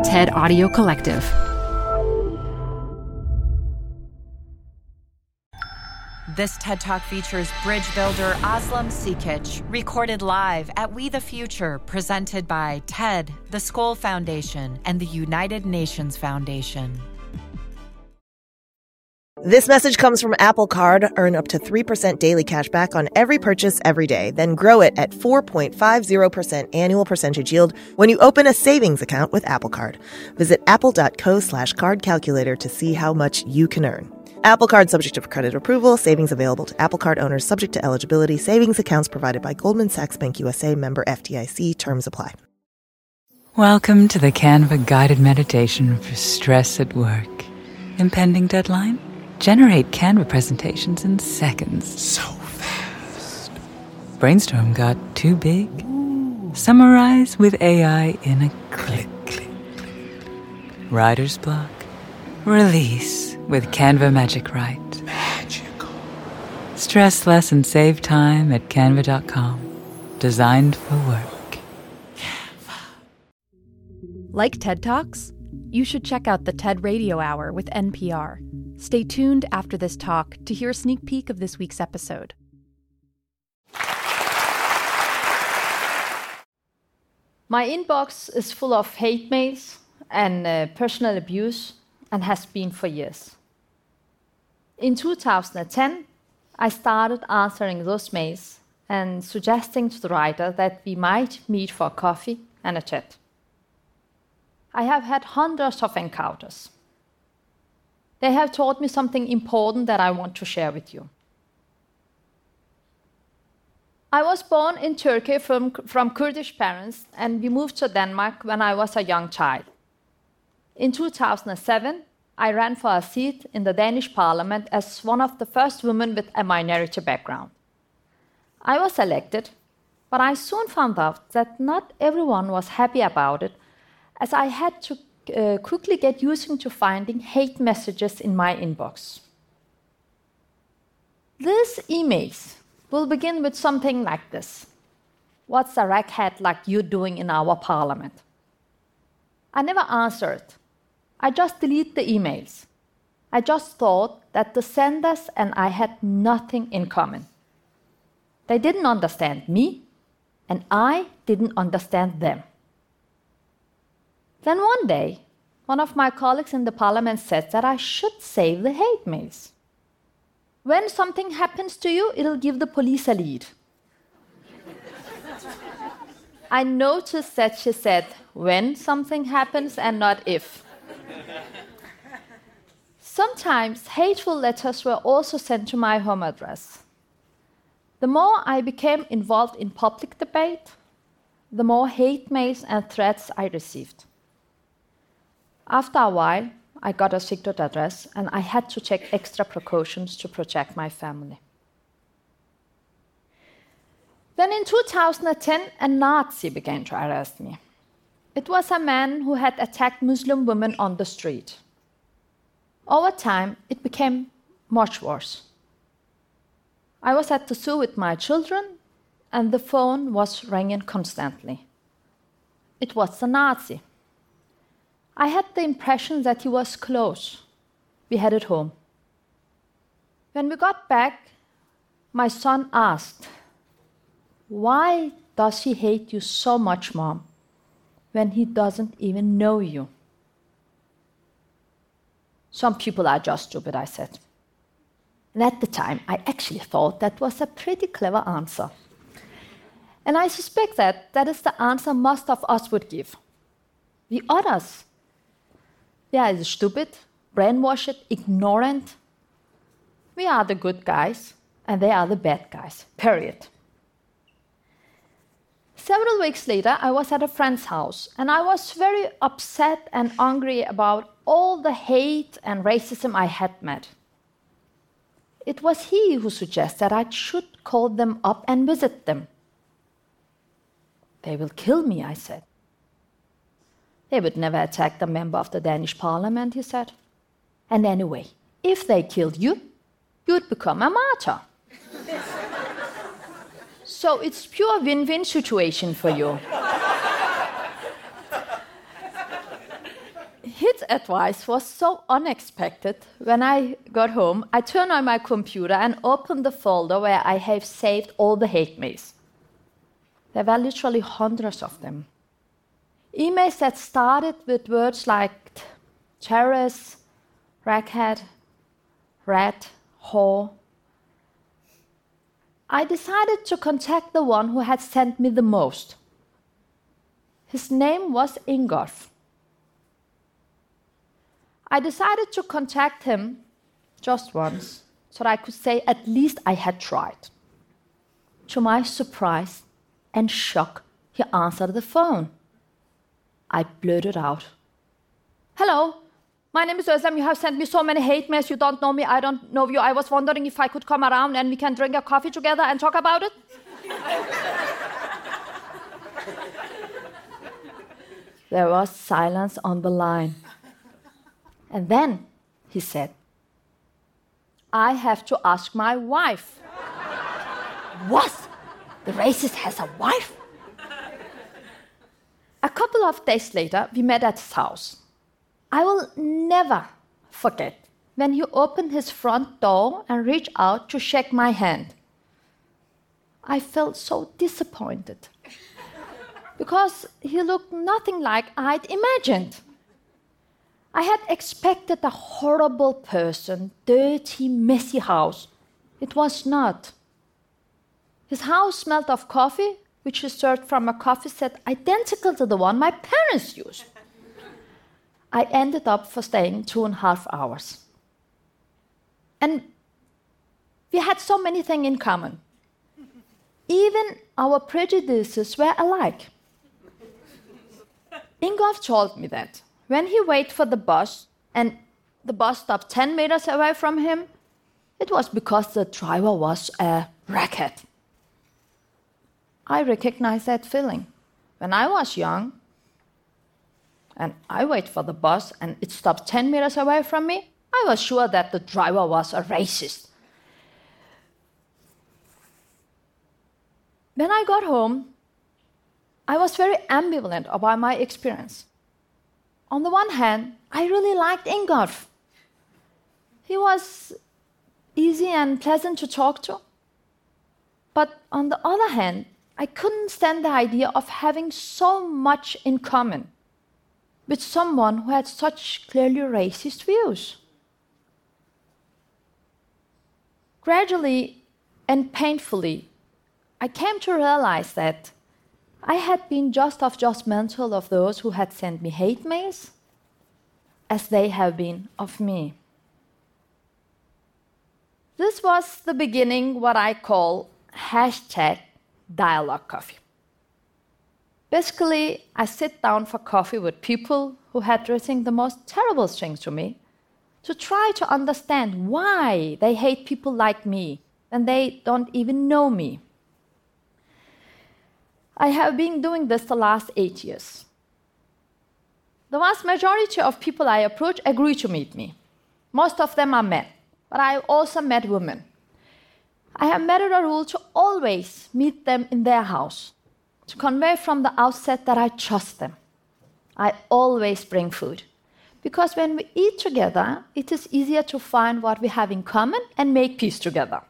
TED Audio Collective. This TED Talk features bridge builder Aslam Sikic, recorded live at We the Future, presented by TED, the Skoll Foundation, and the United Nations Foundation. This message comes from Apple Card. Earn up to 3% daily cash back on every purchase every day. Then grow it at 4.50% annual percentage yield when you open a savings account with Apple Card. Visit apple.co/card calculator to see how much you can earn. Apple Card subject to credit approval. Savings available to Apple Card owners subject to eligibility. Savings accounts provided by Goldman Sachs Bank USA, member FDIC. Terms apply. Welcome to the Canva guided meditation for stress at work. Impending deadline? Generate Canva presentations in seconds. So fast. Brainstorm got too big? Summarize with AI in a click. Writer's block? Release with Canva Magic Write. Magical. Stress less and save time at canva.com. Designed for work. Like TED Talks? You should check out the TED Radio Hour with NPR. Stay tuned after this talk to hear a sneak peek of this week's episode. My inbox is full of hate mails and personal abuse, and has been for years. In 2010, I started answering those mails and suggesting to the writer that we might meet for coffee and a chat. I have had hundreds of encounters. They have taught me something important that I want to share with you. I was born in Turkey from Kurdish parents, and we moved to Denmark when I was a young child. In 2007, I ran for a seat in the Danish parliament as one of the first women with a minority background. I was elected, but I soon found out that not everyone was happy about it, as I had to quickly get used to finding hate messages in my inbox. These emails will begin with something like this: "What's a raghead like you doing in our parliament?" I never answered. I just deleted the emails. I just thought that the senders and I had nothing in common. They didn't understand me, and I didn't understand them. Then one day, one of my colleagues in the parliament said that I should save the hate mails. When something happens to you, it'll give the police a lead. I noticed that she said when something happens and not if. Sometimes hateful letters were also sent to my home address. The more I became involved in public debate, the more hate mails and threats I received. After a while, I got a secret address, and I had to take extra precautions to protect my family. Then in 2010, a Nazi began to arrest me. It was a man who had attacked Muslim women on the street. Over time, it became much worse. I was at the zoo with my children, and the phone was ringing constantly. It was the Nazi. I had the impression that he was close. We headed home. When we got back, my son asked, "Why does he hate you so much, Mom, when he doesn't even know you?" "Some people are just stupid," I said. And at the time, I actually thought that was a pretty clever answer. And I suspect that is the answer most of us would give. The others, they are either stupid, brainwashed, ignorant. We are the good guys, and they are the bad guys, period. Several weeks later, I was at a friend's house, and I was very upset and angry about all the hate and racism I had met. It was he who suggested I should call them up and visit them. "They will kill me," I said. "They would never attack a member of the Danish parliament," he said. "And anyway, if they killed you, you'd become a martyr. So it's pure win-win situation for you." advice was so unexpected. When I got home, I turned on my computer and opened the folder where I have saved all the hate mails. There were literally hundreds of them. Emails that started with words like terrorist, crackhead, rat, whore. I decided to contact the one who had sent me the most. His name was Ingolf. I decided to contact him just once, so that I could say at least I had tried. To my surprise and shock, he answered the phone. I blurted out, "Hello, my name is Özlem. You have sent me so many hate mails. You don't know me, I don't know you. I was wondering if I could come around and we can drink a coffee together and talk about it." There was silence on the line. And then he said, "I have to ask my wife." What? The racist has a wife? A couple of days later, we met at his house. I will never forget when he opened his front door and reached out to shake my hand. I felt so disappointed because he looked nothing like I'd imagined. I had expected a horrible person, dirty, messy house. It was not. His house smelled of coffee, which he served from a coffee set identical to the one my parents used. I ended up for staying 2.5 hours. And we had so many things in common. Even our prejudices were alike. Ingolf told me that when he waited for the bus and the bus stopped 10 meters away from him, it was because the driver was a crackhead. I recognize that feeling. When I was young, and I wait for the bus and it stopped 10 meters away from me, I was sure that the driver was a racist. When I got home, I was very ambivalent about my experience. On the one hand, I really liked Ingolf. He was easy and pleasant to talk to. But on the other hand, I couldn't stand the idea of having so much in common with someone who had such clearly racist views. Gradually and painfully, I came to realize that I had been just as judgmental of those who had sent me hate mails as they have been of me. This was the beginning, what I call #dialogue coffee. Basically, I sit down for coffee with people who had written the most terrible things to me to try to understand why they hate people like me and they don't even know me. I have been doing this the last 8 years. The vast majority of people I approach agree to meet me. Most of them are men, but I also met women. I have made it a rule to always meet them in their house, to convey from the outset that I trust them. I always bring food, because when we eat together, it is easier to find what we have in common and make peace together.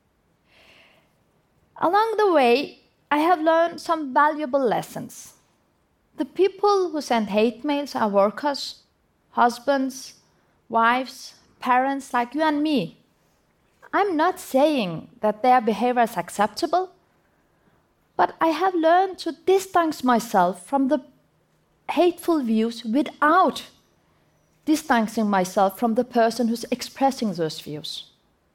Along the way, I have learned some valuable lessons. The people who send hate mails are workers, husbands, wives, parents like you and me. I'm not saying that their behavior is acceptable, but I have learned to distance myself from the hateful views without distancing myself from the person who's expressing those views.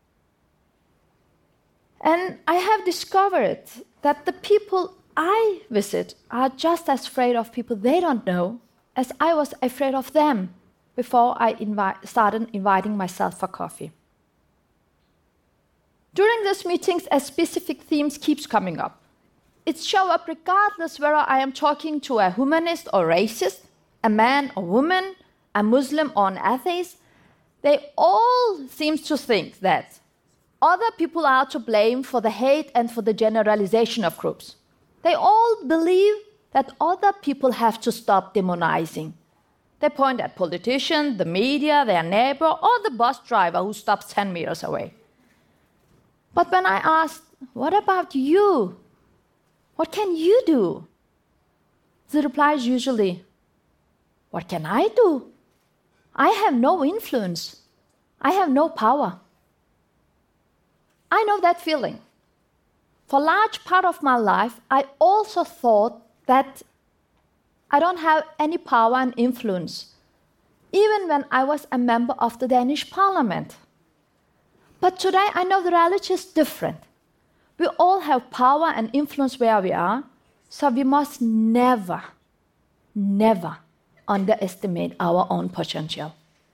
And I have discovered that the people I visit are just as afraid of people they don't know as I was afraid of them before I started inviting myself for coffee. During these meetings, a specific theme keeps coming up. It shows up regardless whether I am talking to a humanist or racist, a man or woman, a Muslim or an atheist. They all seem to think that other people are to blame for the hate and for the generalization of groups. They all believe that other people have to stop demonizing, They point at politicians, the media, their neighbor, or the bus driver who stops 10 meters away. But when I asked, what about you? What can you do? The reply is usually, what can I do? I have no influence. I have no power. I know that feeling. For a large part of my life, I also thought that I don't have any power and influence, even when I was a member of the Danish parliament. But today I know the reality is different. We all have power and influence where we are, so we must never, never underestimate our own potential.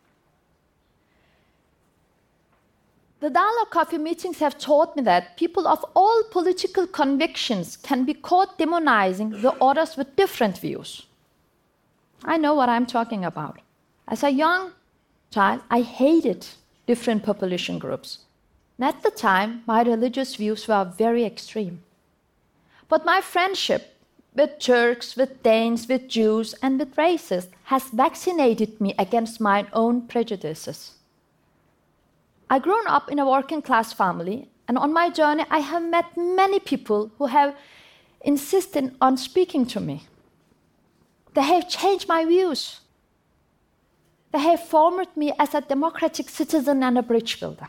The Dialogue Coffee meetings have taught me that people of all political convictions can be caught demonizing the others with different views. I know what I'm talking about. As a young child, I hated different population groups. And at the time, my religious views were very extreme. But my friendship with Turks, with Danes, with Jews, and with racists has vaccinated me against my own prejudices. I grew up in a working-class family, and on my journey, I have met many people who have insisted on speaking to me. They have changed my views. They have formed me as a democratic citizen and a bridge builder.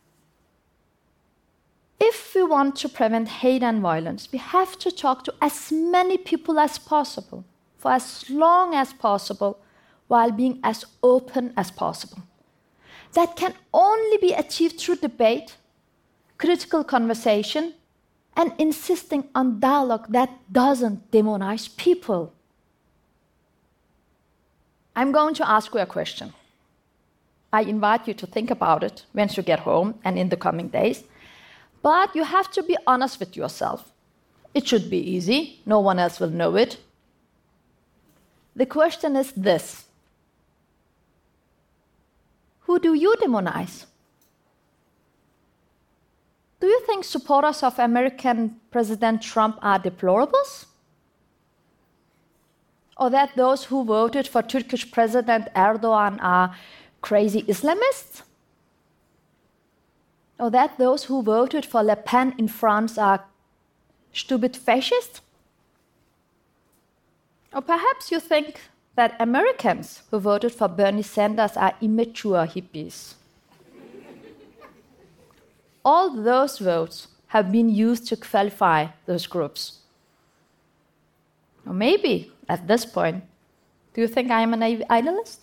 If we want to prevent hate and violence, we have to talk to as many people as possible, for as long as possible, while being as open as possible. That can only be achieved through debate, critical conversation, and insisting on dialogue that doesn't demonize people. I'm going to ask you a question. I invite you to think about it once you get home and in the coming days. But you have to be honest with yourself. It should be easy. No one else will know it. The question is this: who do you demonize? Do you think supporters of American President Trump are deplorables? Or that those who voted for Turkish President Erdogan are crazy Islamists? Or that those who voted for Le Pen in France are stupid fascists? Or perhaps you think that Americans who voted for Bernie Sanders are immature hippies. All those votes have been used to qualify those groups. Or maybe, at this point, do you think I am an idealist?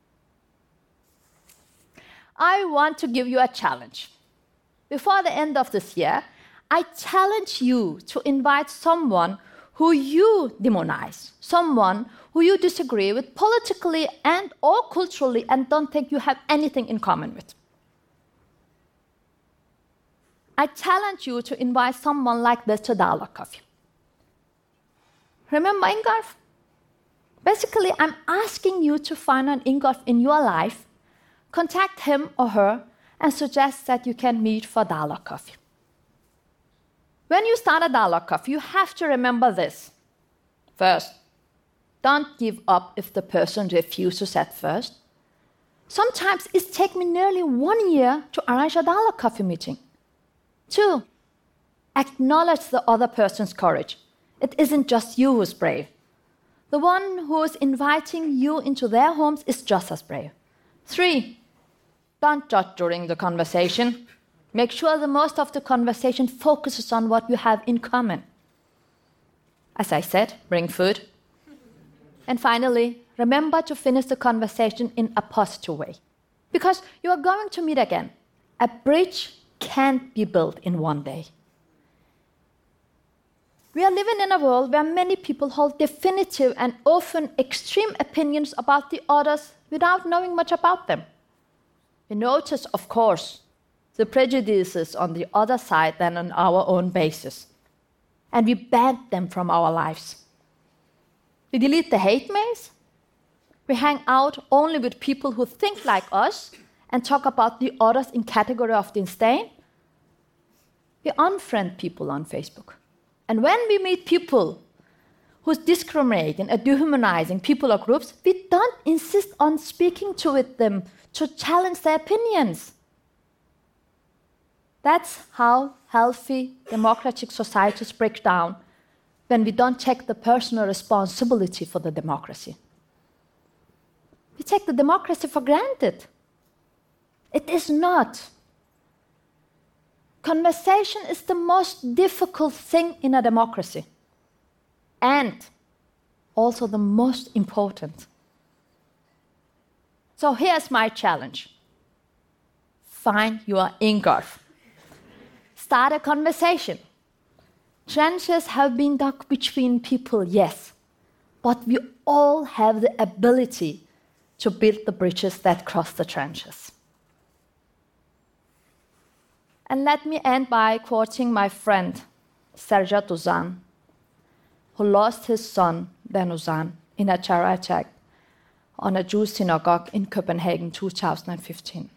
I want to give you a challenge. Before the end of this year, I challenge you to invite someone who you demonize, someone who you disagree with politically and or culturally and don't think you have anything in common with. I challenge you to invite someone like this to Dialogue Coffee. Remember Ingolf? Basically, I'm asking you to find an Ingolf in your life, contact him or her, and suggest that you can meet for Dialogue Coffee. When you start a Dialogue Coffee, you have to remember this. First, don't give up if the person refuses at first. Sometimes it takes me nearly 1 year to arrange a Dialogue Coffee meeting. 2, acknowledge the other person's courage. It isn't just you who's brave. The one who is inviting you into their homes is just as brave. 3, don't judge during the conversation. Make sure that most of the conversation focuses on what you have in common. As I said, bring food. And finally, remember to finish the conversation in a positive way. Because you are going to meet again. A bridge can't be built in one day. We are living in a world where many people hold definitive and often extreme opinions about the others without knowing much about them. We notice, of course, the prejudices on the other side than on our own basis. And we ban them from our lives. We delete the hate mails. We hang out only with people who think like us and talk about the others in category of disdain. We unfriend people on Facebook. And when we meet people who's discriminating or dehumanizing people or groups, we don't insist on speaking to them to challenge their opinions. That's how healthy democratic societies break down, when we don't take the personal responsibility for the democracy. We take the democracy for granted. It is not. Conversation is the most difficult thing in a democracy, and also the most important. So here's my challenge. Find your Ingolf. Start a conversation. Trenches have been dug between people, yes, but we all have the ability to build the bridges that cross the trenches. And let me end by quoting my friend, Serge Duzan, who lost his son, Danuzan, in a terror attack on a Jewish synagogue in Copenhagen 2015.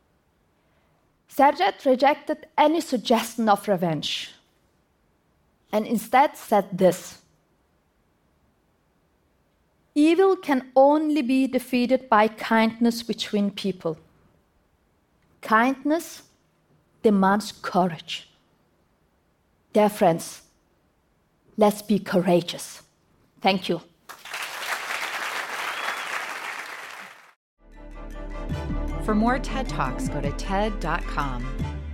Serge rejected any suggestion of revenge and instead said this: evil can only be defeated by kindness between people. Kindness demands courage. Dear friends, let's be courageous. Thank you. For more TED Talks, go to TED.com.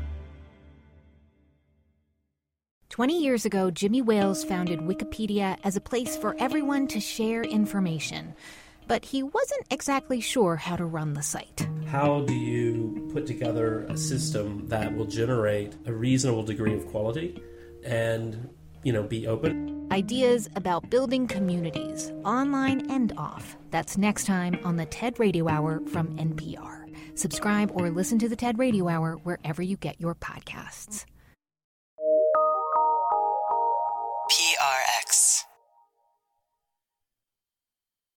20 years ago, Jimmy Wales founded Wikipedia as a place for everyone to share information. But he wasn't exactly sure how to run the site. How do you put together a system that will generate a reasonable degree of quality and, be open? Ideas about building communities, online and off. That's next time on the TED Radio Hour from NPR. Subscribe or listen to the TED Radio Hour wherever you get your podcasts. PRX.